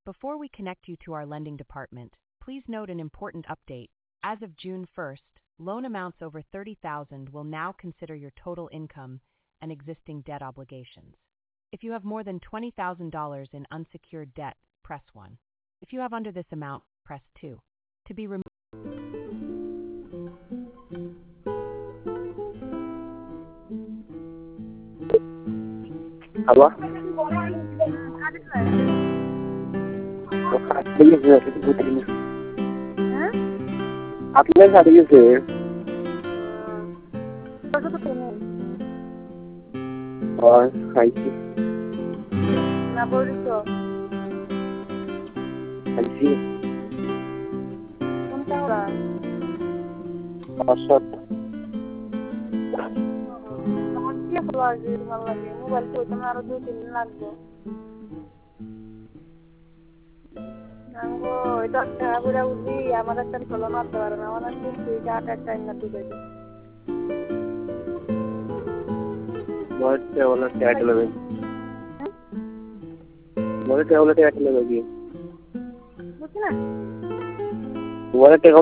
Before we connect you to our lending department, please note an important update. As of June 1st, loan amounts over $30,000 will now consider your total income and existing debt obligations. If you have more than $20,000 in unsecured debt, press 1. If you have under this amount, press 2. To be removed. Hello? आपने साड़ी से और खाई थी ना बोली तो खाई कौन सा होगा और सब क्या फ्लॉग है मतलब ये मोबाइल तो तुम्हारा 2-3 दिन लग गया हमको इधर से पूरा उसी हमारा चल चलो ना तो रहा हमारा दिन से क्या टाइम ना तो दे बहुत से वाला चैट लगे बहुत से वाला चैट लगे कुछ ना वाला